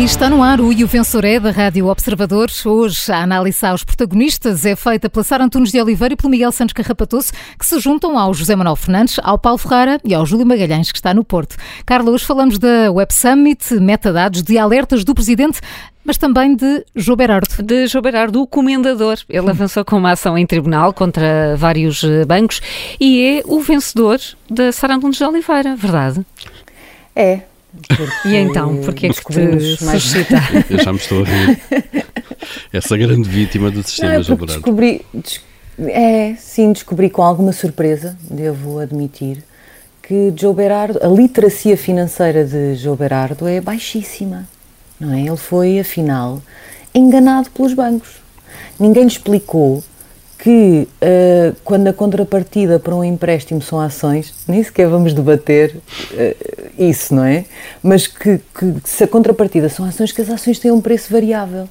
E está no ar o E o Vencedor é da Rádio Observador. Hoje a análise aos protagonistas é feita pela Sara Antunes de Oliveira e pelo Miguel Santos Carrapatoso, que se juntam ao José Manuel Fernandes, ao Paulo Ferreira e ao Júlio Magalhães, que está no Porto. Carla, hoje falamos da Web Summit, metadados, de alertas do Presidente, mas também de João Berardo. De João Berardo, o comendador. Ele avançou com uma ação em tribunal contra vários bancos e é o vencedor da Sara Antunes de Oliveira, verdade? É. E então, porque é que te suscita? Eu já me estou a rir. Essa grande vítima do sistema João Berardo. Descobri com alguma surpresa, devo admitir, que João Berardo, a literacia financeira de João Berardo é baixíssima, não é? Ele foi, afinal, enganado pelos bancos. Ninguém lhe explicou que quando a contrapartida para um empréstimo são ações, nem sequer vamos debater isso, não é? Mas que se a contrapartida são ações, que as ações têm um preço variável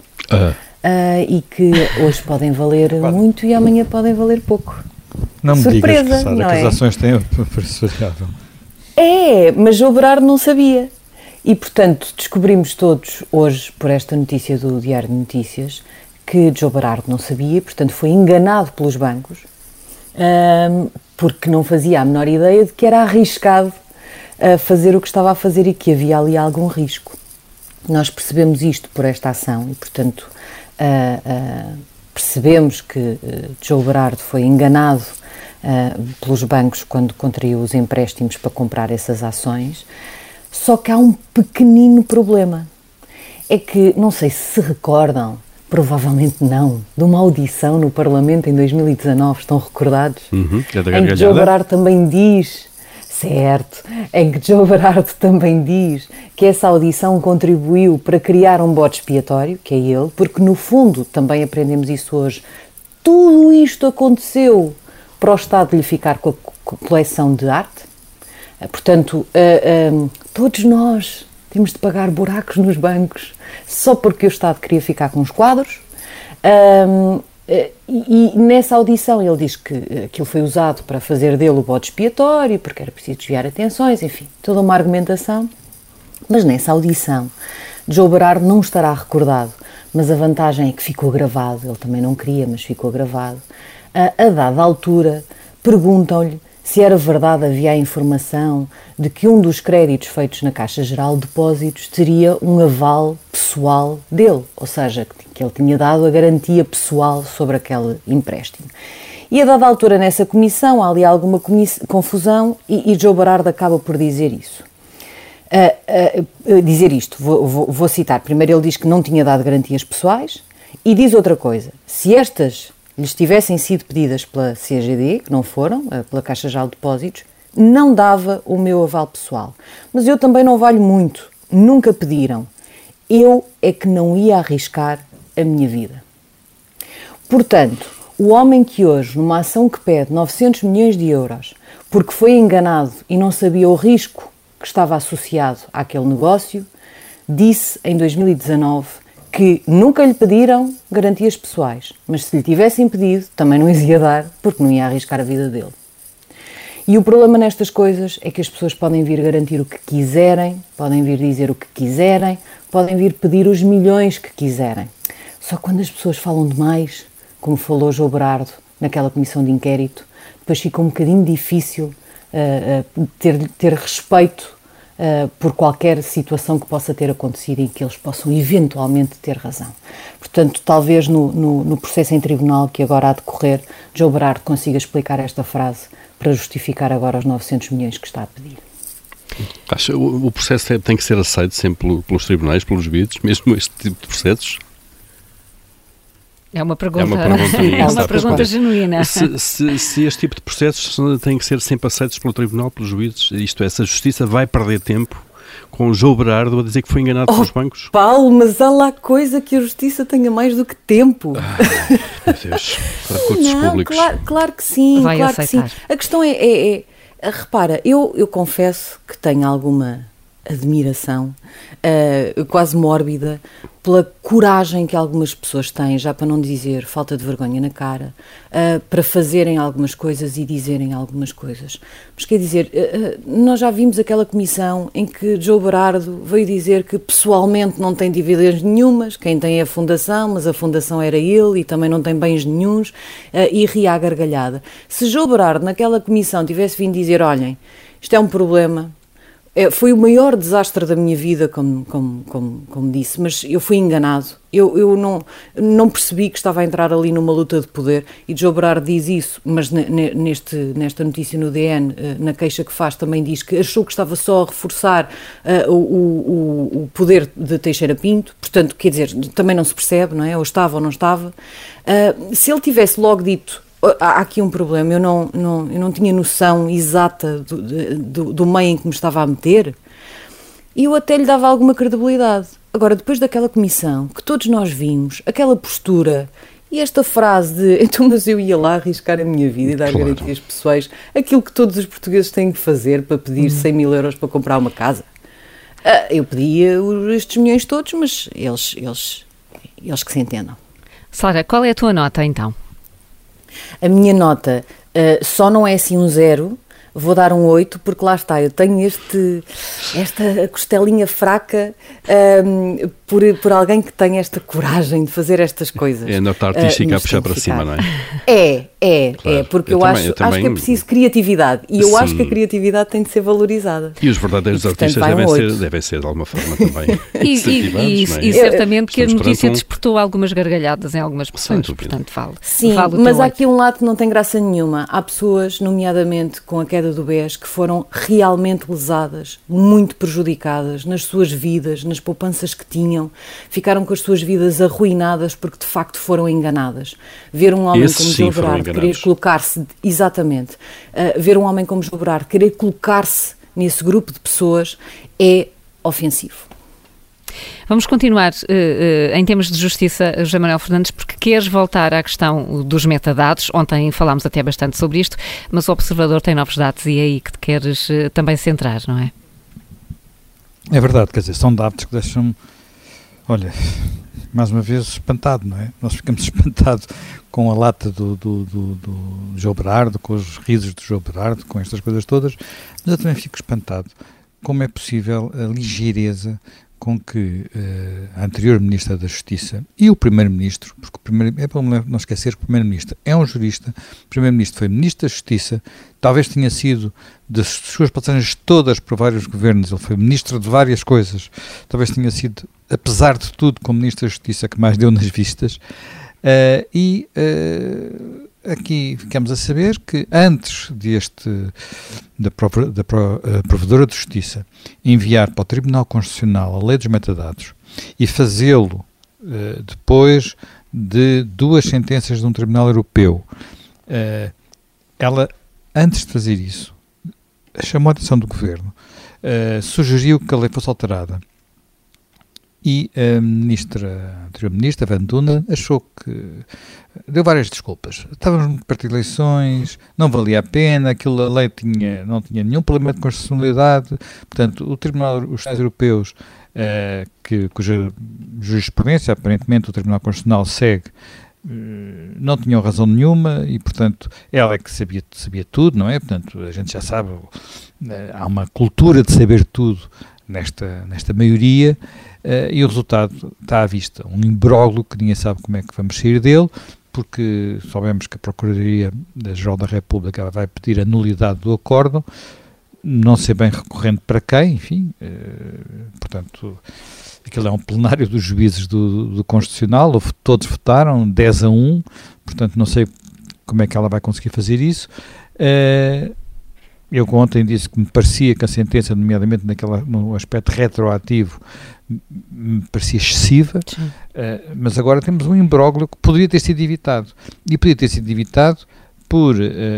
e que hoje podem valer muito e amanhã podem valer pouco. Não me surpresa, digas, Sara, não que é? as ações têm um preço variável. É, mas João Berardo não sabia. E, portanto, descobrimos todos hoje, por esta notícia do Diário de Notícias, que João Berardo não sabia, portanto foi enganado pelos bancos, porque não fazia a menor ideia de que era arriscado fazer o que estava a fazer e que havia ali algum risco. Nós percebemos isto por esta ação e, portanto, percebemos que João Berardo foi enganado pelos bancos quando contraiu os empréstimos para comprar essas ações, só que há um pequenino problema. É que, não sei se recordam, provavelmente não, de uma audição no Parlamento em 2019, estão recordados? Em que João Berardo também diz, certo, em que João Berardo também diz que essa audição contribuiu para criar um bode expiatório, que é ele, porque no fundo, também aprendemos isso hoje, tudo isto aconteceu para o Estado lhe ficar com a coleção de arte. Portanto, todos nós temos de pagar buracos nos bancos só porque o Estado queria ficar com os quadros. E nessa audição ele diz que aquilo foi usado para fazer dele o bode expiatório, porque era preciso desviar atenções, enfim, toda uma argumentação. Mas nessa audição, João Berardo não estará recordado, mas a vantagem é que ficou gravado, ele também não queria, mas ficou gravado. A dada altura, perguntam-lhe se era verdade, havia a informação de que um dos créditos feitos na Caixa Geral de Depósitos teria um aval pessoal dele, ou seja, que ele tinha dado a garantia pessoal sobre aquele empréstimo. E a dada altura nessa comissão há ali alguma confusão e João Berardo acaba por dizer isso. Dizer isto, vou citar. Primeiro ele diz que não tinha dado garantias pessoais e diz outra coisa. Se estas lhes tivessem sido pedidas pela CGD, que não foram, pela Caixa Geral de Depósitos, não dava o meu aval pessoal. Mas eu também não valho muito, nunca pediram. Eu é que não ia arriscar a minha vida. Portanto, o homem que hoje, numa ação que pede 900 milhões de euros, porque foi enganado e não sabia o risco que estava associado àquele negócio, disse em 2019 que nunca lhe pediram garantias pessoais, mas se lhe tivessem pedido, também não as ia dar, porque não ia arriscar a vida dele. E o problema nestas coisas é que as pessoas podem vir garantir o que quiserem, podem vir dizer o que quiserem, podem vir pedir os milhões que quiserem. Só quando as pessoas falam demais, como falou João Berardo naquela comissão de inquérito, depois fica um bocadinho difícil ter respeito por qualquer situação que possa ter acontecido e que eles possam eventualmente ter razão. Portanto, talvez no processo em tribunal que agora há de decorrer, João Berardo consiga explicar esta frase para justificar agora os 900 milhões que está a pedir. Acha o processo tem que ser aceito sempre pelos tribunais, pelos juízes, mesmo este tipo de processos? É uma pergunta, é uma pergunta genuína. Se este tipo de processos têm que ser sempre aceitos pelo tribunal, pelos juízes, isto é, se a justiça vai perder tempo com o João Berardo a dizer que foi enganado pelos bancos? Paulo, mas há lá coisa que a justiça tenha mais do que tempo. Meu Deus, recursos públicos. Claro que sim, vai claro aceitar. Que sim. A questão repara, eu confesso que tenho alguma admiração, quase mórbida, pela coragem que algumas pessoas têm, já para não dizer falta de vergonha na cara, para fazerem algumas coisas e dizerem algumas coisas. Mas quer dizer, nós já vimos aquela comissão em que João Berardo veio dizer que pessoalmente não tem dívidas nenhumas, quem tem é a Fundação, mas a Fundação era ele e também não tem bens nenhuns, e ria à gargalhada. Se João Berardo naquela comissão tivesse vindo dizer, olhem, isto é um problema, foi o maior desastre da minha vida, como disse, mas eu fui enganado. Eu não percebi que estava a entrar ali numa luta de poder, e João Berardo diz isso, mas nesta notícia no DN, na queixa que faz, também diz que achou que estava só a reforçar o poder de Teixeira Pinto, portanto, quer dizer, também não se percebe, não é? Ou estava ou não estava. Se ele tivesse logo dito, há aqui um problema, eu não tinha noção exata do meio em que me estava a meter, e eu até lhe dava alguma credibilidade. Agora, depois daquela comissão, que todos nós vimos, aquela postura e esta frase de então, mas eu ia lá arriscar a minha vida e dar garantias pessoais, aquilo que todos os portugueses têm que fazer para pedir 100 mil euros para comprar uma casa. Eu pedia estes milhões todos, mas eles que se entendam. Sara, qual é a tua nota então? A minha nota só não é assim um 0, vou dar um 8, porque lá está, eu tenho esta costelinha fraca por alguém que tem esta coragem de fazer estas coisas. É a nota artística a puxar para cima, não é? É, porque eu acho que é preciso criatividade, e eu acho que a criatividade tem de ser valorizada. E os verdadeiros artistas devem ser de alguma forma também e certamente que a notícia despertou algumas gargalhadas em algumas pessoas, portanto vale. Sim, mas há aqui um lado que não tem graça nenhuma. Há pessoas, nomeadamente com a queda do BES, que foram realmente lesadas, muito prejudicadas nas suas vidas, nas poupanças que tinham, ficaram com as suas vidas arruinadas porque de facto foram enganadas. Ver um homem como João Berardo querer colocar-se, exatamente, ver um homem como João Berardo querer colocar-se nesse grupo de pessoas é ofensivo. Vamos continuar em termos de justiça, José Manuel Fernandes, porque queres voltar à questão dos metadados. Ontem falámos até bastante sobre isto, mas o Observador tem novos dados e é aí que te queres também centrar, não é? É verdade, quer dizer, são dados que deixam, olha, mais uma vez espantado, não é? Nós ficamos espantados com a lata do João Berardo, com os risos do João Berardo, com estas coisas todas, mas eu também fico espantado como é possível a ligeireza com que a anterior Ministra da Justiça e o Primeiro-Ministro, porque é para não esquecer que o Primeiro-Ministro é um jurista, o Primeiro-Ministro foi Ministro da Justiça, talvez tenha sido, das suas passagens todas por vários governos, ele foi Ministro de várias coisas, talvez tenha sido, apesar de tudo, como Ministro da Justiça que mais deu nas vistas, aqui ficamos a saber que antes da Provedora de Justiça enviar para o Tribunal Constitucional a lei dos metadados e fazê-lo depois de 2 sentenças de um Tribunal Europeu, ela, antes de fazer isso, chamou a atenção do Governo, sugeriu que a lei fosse alterada. E a anterior ministra, Van Duna, achou que deu várias desculpas. Estávamos perto de eleições, não valia a pena, a lei não tinha nenhum problema de constitucionalidade, portanto, os tribunais europeus, cuja jurisprudência, aparentemente, o Tribunal Constitucional segue, não tinham razão nenhuma e, portanto, ela é que sabia tudo, não é? Portanto, a gente já sabe, há uma cultura de saber tudo nesta maioria, e o resultado está à vista. Um imbróglio que ninguém sabe como é que vamos sair dele, porque sabemos que a Procuradoria-Geral da República vai pedir a nulidade do acórdão, não sei bem recorrente para quem, enfim, portanto, aquilo é um plenário dos juízes do Constitucional, todos votaram 10-1, portanto não sei como é que ela vai conseguir fazer isso. Eu ontem disse que me parecia que a sentença, nomeadamente no aspecto retroativo, me parecia excessiva, mas agora temos um imbróglio que poderia ter sido evitado. E poderia ter sido evitado por,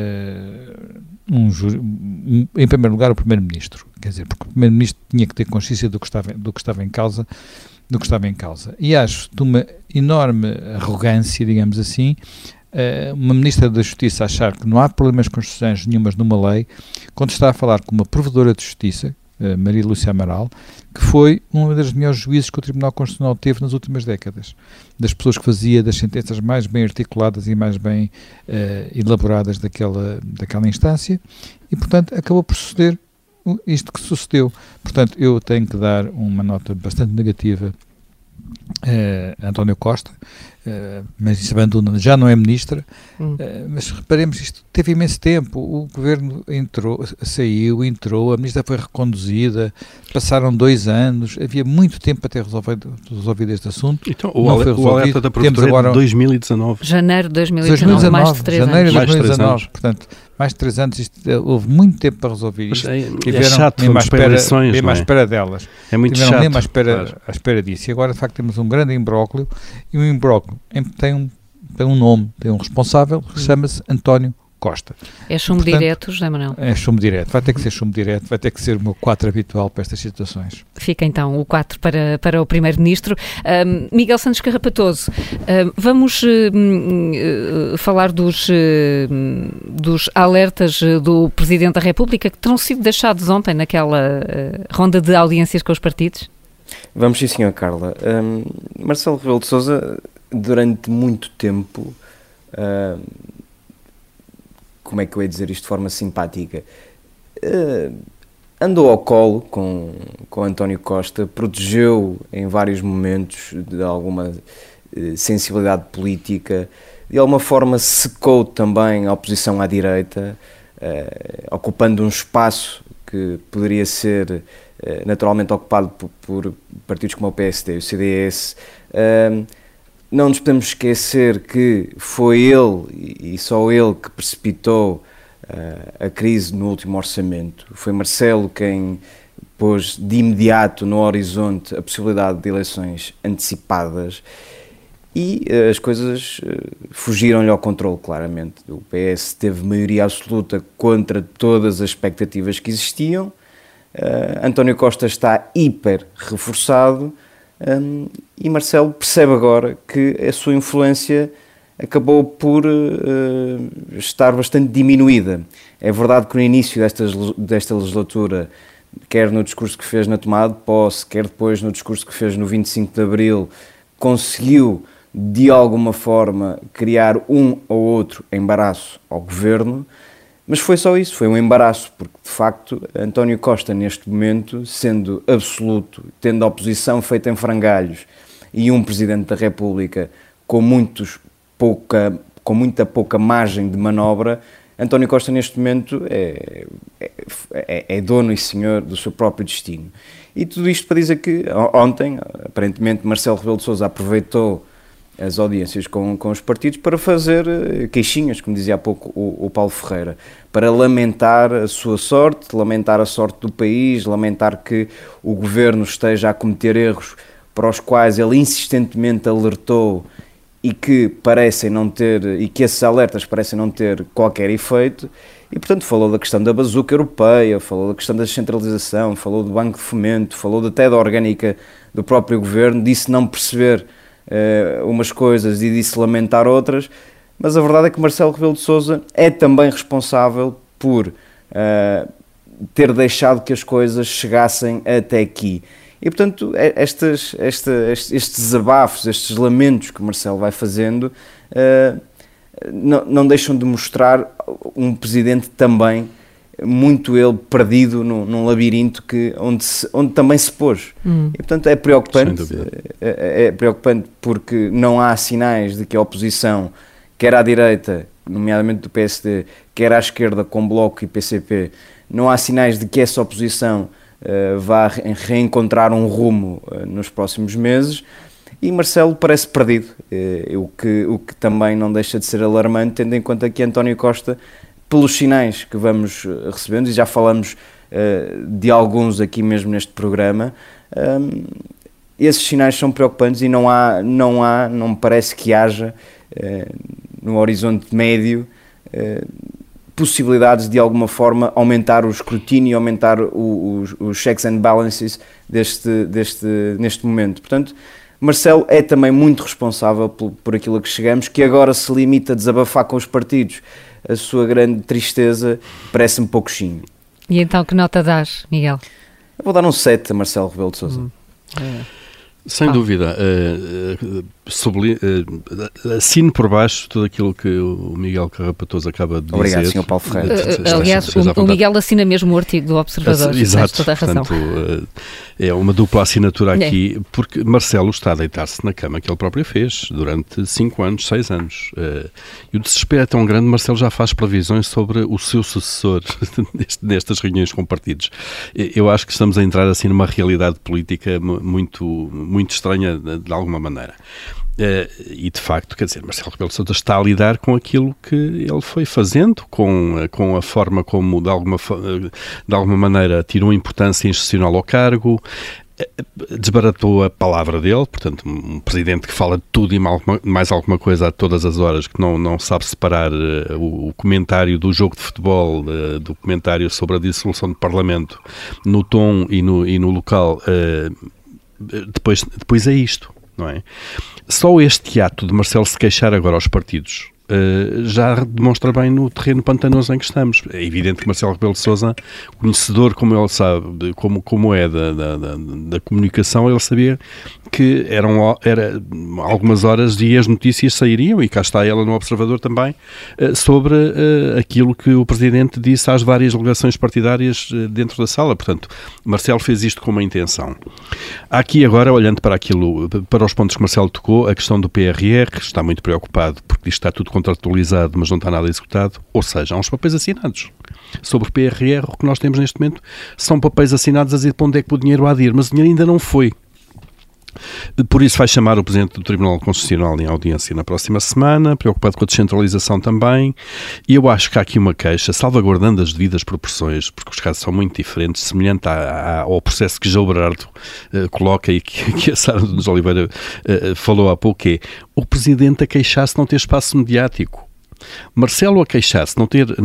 em primeiro lugar, o Primeiro-Ministro. Quer dizer, porque o Primeiro-Ministro tinha que ter consciência do que estava em causa. E acho de uma enorme arrogância, digamos assim, uma Ministra da Justiça achar que não há problemas constitucionais nenhumas numa lei, quando está a falar com uma Provedora de Justiça, Maria Lúcia Amaral, que foi uma das melhores juízes que o Tribunal Constitucional teve nas últimas décadas, das pessoas que fazia das sentenças mais bem articuladas e mais bem elaboradas daquela instância, e portanto acabou por suceder isto que sucedeu. Portanto, eu tenho que dar uma nota bastante negativa a António Costa, mas isso abandona, já não é ministra, mas reparemos, isto teve imenso tempo, o governo entrou, a ministra foi reconduzida, passaram 2 anos, havia muito tempo para ter resolvido este assunto. Então, o alerta da provedora agora, de 2019. Janeiro de 2019, mais de 3 anos. Janeiro de 2019, portanto, mais de 3 anos, houve muito tempo para resolver isto. É chato, vamos para eleições, bem mais espera delas. É muito chato. Bem mais à espera disso. E agora, de facto, temos um grande imbróglio, e um imbróglio tem um nome, tem um responsável, que chama-se António Costa. É chumbo direto, José Manuel? É chumbo direto, vai ter que ser chumbo direto, vai ter que ser o meu 4 habitual para estas situações. Fica então o 4 para o Primeiro-Ministro. Miguel Santos Carrapatoso, vamos falar dos alertas do Presidente da República que terão sido deixados ontem naquela ronda de audiências com os partidos? Vamos sim, senhor Carla. Marcelo Rebelo de Sousa, durante muito tempo, como é que eu ia dizer isto de forma simpática, andou ao colo com António Costa, protegeu em vários momentos de alguma sensibilidade política, de alguma forma secou também a oposição à direita, ocupando um espaço que poderia ser naturalmente ocupado por partidos como o PSD e o CDS. Não nos podemos esquecer que foi ele, e só ele, que precipitou a crise no último orçamento. Foi Marcelo quem pôs de imediato no horizonte a possibilidade de eleições antecipadas, e as coisas fugiram-lhe ao controle, claramente. O PS teve maioria absoluta contra todas as expectativas que existiam. António Costa está hiper reforçado, e Marcelo percebe agora que a sua influência acabou por estar bastante diminuída. É verdade que no início desta legislatura, quer no discurso que fez na tomada de posse, quer depois no discurso que fez no 25 de Abril, conseguiu de alguma forma criar um ou outro embaraço ao governo, mas foi só isso, foi um embaraço, porque de facto António Costa neste momento, sendo absoluto, tendo a oposição feita em frangalhos e um Presidente da República com muita pouca margem de manobra, António Costa neste momento é dono e senhor do seu próprio destino. E tudo isto para dizer que ontem, aparentemente, Marcelo Rebelo de Sousa aproveitou as audiências com os partidos para fazer queixinhas, como dizia há pouco o Paulo Ferreira, para lamentar a sua sorte, lamentar a sorte do país, lamentar que o governo esteja a cometer erros para os quais ele insistentemente alertou e que esses alertas parecem não ter qualquer efeito. E, portanto, falou da questão da bazuca europeia, falou da questão da descentralização, falou do Banco de Fomento, falou até da orgânica do próprio governo, disse não perceber umas coisas e disse lamentar outras, mas a verdade é que Marcelo Rebelo de Sousa é também responsável por ter deixado que as coisas chegassem até aqui. E, portanto, estes desabafos, estes lamentos que Marcelo vai fazendo, não deixam de mostrar um presidente também muito ele perdido num labirinto onde também se pôs. E, portanto, é preocupante. É preocupante porque não há sinais de que a oposição, quer à direita, nomeadamente do PSD, quer à esquerda, com Bloco e PCP, não há sinais de que essa oposição vá reencontrar um rumo nos próximos meses. E Marcelo parece perdido, o que também não deixa de ser alarmante, tendo em conta que António Costa, pelos sinais que vamos recebendo, e já falamos de alguns aqui mesmo neste programa, esses sinais são preocupantes e não me parece que haja no horizonte médio possibilidades de alguma forma aumentar o escrutínio e aumentar os checks and balances neste momento. Portanto, Marcelo é também muito responsável por aquilo a que chegamos, que agora se limita a desabafar com os partidos. A sua grande tristeza parece-me pouquinho. E então que nota dás, Miguel? Eu vou dar um 7 a Marcelo Rebelo de Sousa. Sem dúvida, assino por baixo tudo aquilo que o Miguel Carrapatoso acaba de dizer. Obrigado, Sr. Paulo Ferreira. Aliás, o Miguel assina mesmo o artigo do Observador. Exato, toda a razão. portanto, é uma dupla assinatura aqui, porque Marcelo está a deitar-se na cama que ele próprio fez durante 5 anos, 6 anos. E o desespero é tão grande, Marcelo já faz previsões sobre o seu sucessor nestas reuniões com partidos. Eu acho que estamos a entrar assim numa realidade política muito estranha de alguma maneira. E de facto, quer dizer, Marcelo Rebelo de Sousa está a lidar com aquilo que ele foi fazendo, com a forma como de alguma maneira tirou importância institucional ao cargo, desbaratou a palavra dele, portanto um presidente que fala de tudo e mais alguma coisa a todas as horas, que não sabe separar o comentário do jogo de futebol do comentário sobre a dissolução do Parlamento no tom e no local. Depois é isto, não é? Só este ato de Marcelo se queixar agora aos partidos já demonstra bem no terreno pantanoso em que estamos. É evidente que Marcelo Rebelo de Sousa, conhecedor, como ele sabe, como é da comunicação, ele sabia que era algumas horas e as notícias sairiam, e cá está ela no Observador também, sobre aquilo que o Presidente disse às várias delegações partidárias dentro da sala. Portanto, Marcelo fez isto com uma intenção. Há aqui agora, olhando para os pontos que Marcelo tocou, a questão do PRR, está muito preocupado porque diz que está tudo contratualizado, mas não está nada executado, ou seja, há uns papéis assinados. Sobre o PRR, o que nós temos neste momento são papéis assinados a dizer para onde é que o dinheiro há de ir, mas o dinheiro ainda não foi. Por isso vai chamar o Presidente do Tribunal Constitucional em audiência na próxima semana, preocupado com a descentralização também, e eu acho que há aqui uma queixa, salvaguardando as devidas proporções, porque os casos são muito diferentes, semelhante ao processo que João Berardo coloca e que a Sara Nunes Oliveira falou há pouco, é o Presidente a queixar-se de não ter espaço mediático. Marcelo a queixar-se,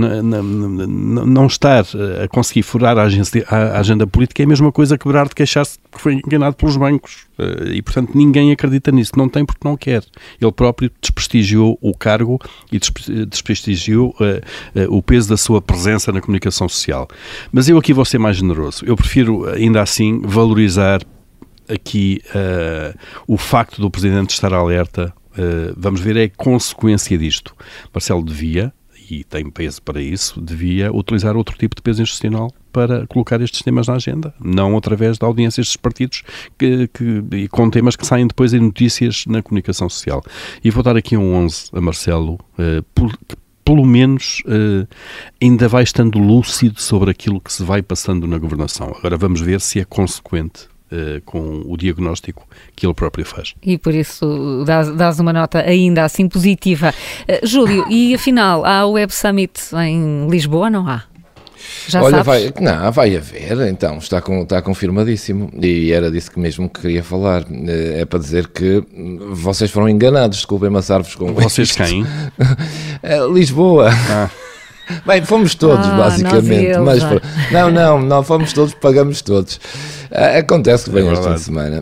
não estar a conseguir furar a agenda política é a mesma coisa que Berardo queixar-se que foi enganado pelos bancos. E, portanto, ninguém acredita nisso. Não tem porque não quer. Ele próprio desprestigiou o cargo e desprestigiou o peso da sua presença na comunicação social. Mas eu aqui vou ser mais generoso. Eu prefiro, ainda assim, valorizar aqui o facto do Presidente estar alerta. Vamos ver a consequência disto. Marcelo devia, e tem peso para isso, devia utilizar outro tipo de peso institucional para colocar estes temas na agenda, não através de audiências dos partidos e com temas que saem depois em notícias na comunicação social. E vou dar aqui um 11 a Marcelo, que pelo menos ainda vai estando lúcido sobre aquilo que se vai passando na governação. Agora vamos ver se é consequente com o diagnóstico que ele próprio faz. E por isso dás uma nota ainda assim positiva. Júlio, e afinal, há o Web Summit em Lisboa, não há? Já Olha, sabes? vai haver, então, está confirmadíssimo, e era disso que mesmo que queria falar. É para dizer que vocês foram enganados, desculpem amassar-vos com vocês isto. Quem? Lisboa. Bem, fomos todos, basicamente. Mas não, fomos todos, pagamos todos. Acontece que vem esta semana.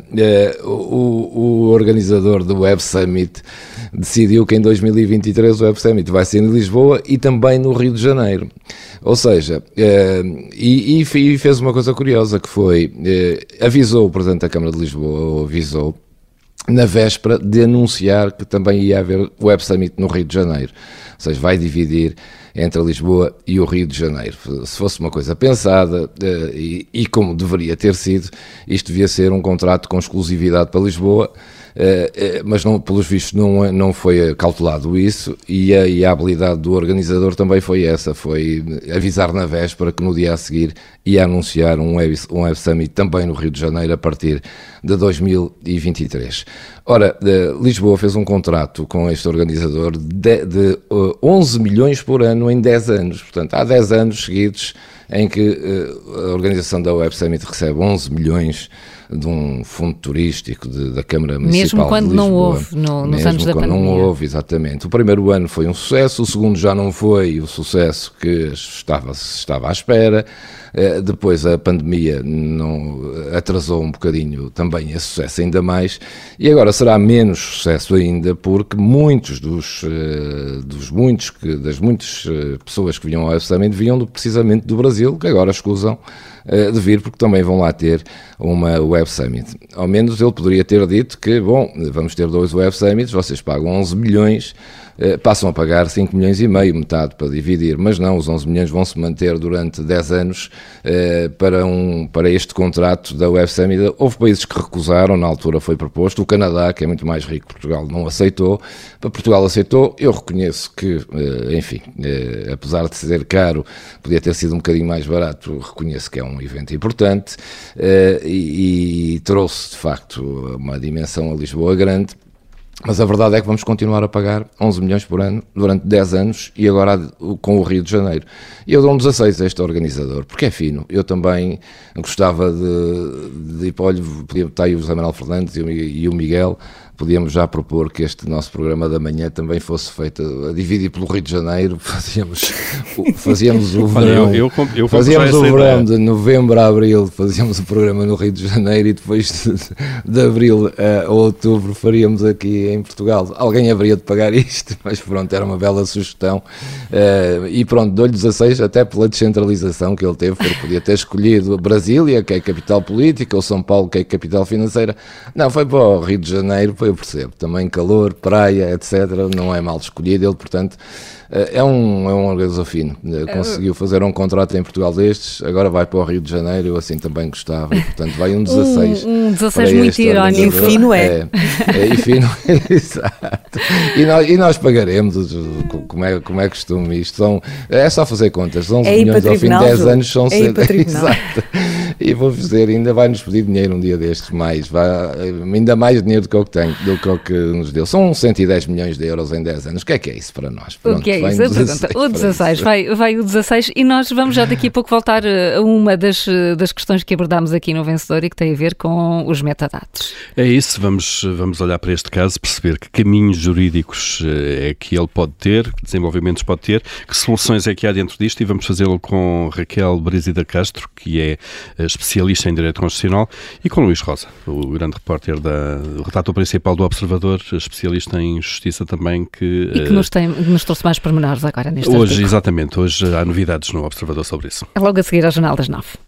O organizador do Web Summit decidiu que em 2023 o Web Summit vai ser em Lisboa e também no Rio de Janeiro. Ou seja, e fez uma coisa curiosa, que foi, avisou o Presidente da Câmara de Lisboa, na véspera de anunciar que também ia haver o Web Summit no Rio de Janeiro. Ou seja, vai dividir entre Lisboa e o Rio de Janeiro. Se fosse uma coisa pensada, e como deveria ter sido, isto devia ser um contrato com exclusividade para Lisboa, mas não, pelos vistos não foi cautelado isso, e a habilidade do organizador também foi essa, foi avisar na véspera que no dia a seguir ia anunciar um Web Summit também no Rio de Janeiro a partir de 2023. Ora, Lisboa fez um contrato com este organizador de 11 milhões por ano em 10 anos, portanto há 10 anos seguidos em que a organização da Web Summit recebe 11 milhões de um fundo turístico da Câmara Municipal mesmo quando de Lisboa. Não houve, nos anos da pandemia. Não houve, exatamente. O primeiro ano foi um sucesso, o segundo já não foi o sucesso que estava à espera. Depois a pandemia atrasou um bocadinho também esse sucesso ainda mais, e agora será menos sucesso ainda, porque das muitas pessoas que vinham ao Web Summit vinham precisamente do Brasil. Brasil, que agora escusam de vir, porque também vão lá ter uma Web Summit. Ao menos ele poderia ter dito que, bom, vamos ter 2 Web Summits, vocês pagam 11 milhões, passam a pagar 5 milhões e meio, metade para dividir, mas não, os 11 milhões vão se manter durante 10 anos para este contrato da Web Summit. Houve países que recusaram, na altura foi proposto, o Canadá, que é muito mais rico que Portugal, não aceitou. Para Portugal aceitou, eu reconheço que, enfim, apesar de ser caro, podia ter sido um bocadinho mais barato, reconheço que é um evento importante e trouxe, de facto, uma dimensão a Lisboa grande. Mas a verdade é que vamos continuar a pagar 11 milhões por ano durante 10 anos e agora com o Rio de Janeiro. E eu dou 16 a este organizador, porque é fino. Eu também gostava de ir para o olho, podia estar aí o José Manuel Fernandes e o Miguel, podíamos já propor que este nosso programa da manhã também fosse feito a dividir pelo Rio de Janeiro, fazíamos o verão, fazíamos o verão de novembro a abril, fazíamos o programa no Rio de Janeiro e depois de abril a outubro faríamos aqui em Portugal. Alguém haveria de pagar isto, mas pronto, era uma bela sugestão. E pronto, dou-lhe 16 até pela descentralização que ele teve, porque podia ter escolhido Brasília, que é capital política, ou São Paulo, que é capital financeira. Não, foi para o Rio de Janeiro, eu percebo, também calor, praia, etc, não é mal escolhido, ele, portanto, é um organizador fino, conseguiu fazer um contrato em Portugal destes, agora vai para o Rio de Janeiro, eu assim também gostava, e portanto vai um 16. Um 16 muito irónico. E fino e fino, exato. E nós pagaremos, como é costume isto, é só fazer contas, 11 milhões ao fim de 10 anos são exato. E vou dizer, ainda vai-nos pedir dinheiro um dia destes, ainda mais dinheiro do que o que tem, do que o que nos deu. São 110 milhões de euros em 10 anos. O que é isso para nós? Pronto, o que é isso? O 16, vai o 16 e nós vamos já daqui a pouco voltar a uma das questões que abordámos aqui no Vencedor e que tem a ver com os metadados. É isso, vamos olhar para este caso, perceber que caminhos jurídicos é que ele pode ter, que desenvolvimentos pode ter, que soluções é que há dentro disto, e vamos fazê-lo com Raquel Brizida Castro, que é especialista em Direito Constitucional, e com Luís Rosa, o grande repórter o redator principal do Observador, especialista em Justiça também, que nos trouxe mais pormenores agora neste hoje, artigo. Exatamente, hoje há novidades no Observador sobre isso. É logo a seguir ao Jornal das 9.